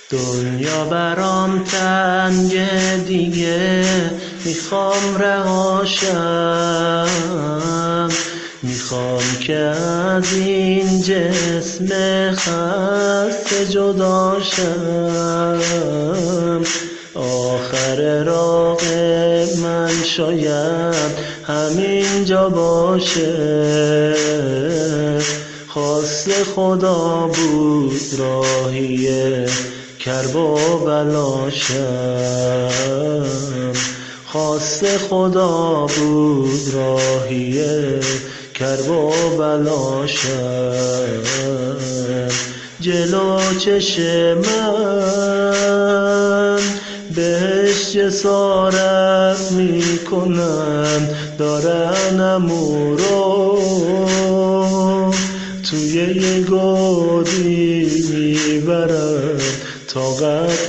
دنیا برام تنگه دیگه، میخوام رهاشم. میخوام که از این جسم خسته جداشم. آخر راه من شاید همینجا باشه. خواست خدا بود راهی کرب و بلاشم. خواست خدا بود راهی کرب و بلاشم. جلو چشم من بهش جسارت میکنن، دارن امو رو توی یه گودی میبرن. طاقت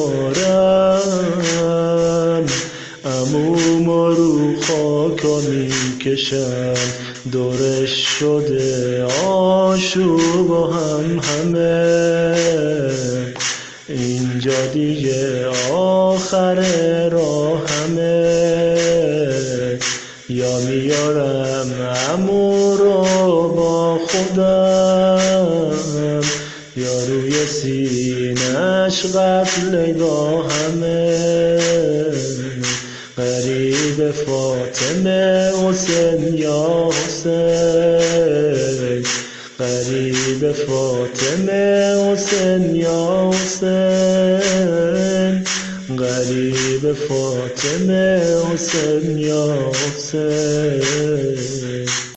ندارم عموما رو خاکا میکشن. دورش شده آشوب و همه. اینجا دیگه آخر راهمه. یا میارم عمو رو با خودم، یا روی سینش قتلگاهمه. غریب فاطمه حسین یا حسین، غریب فاطمه حسین یا حسین، غریب فاطمه حسین یا حسین.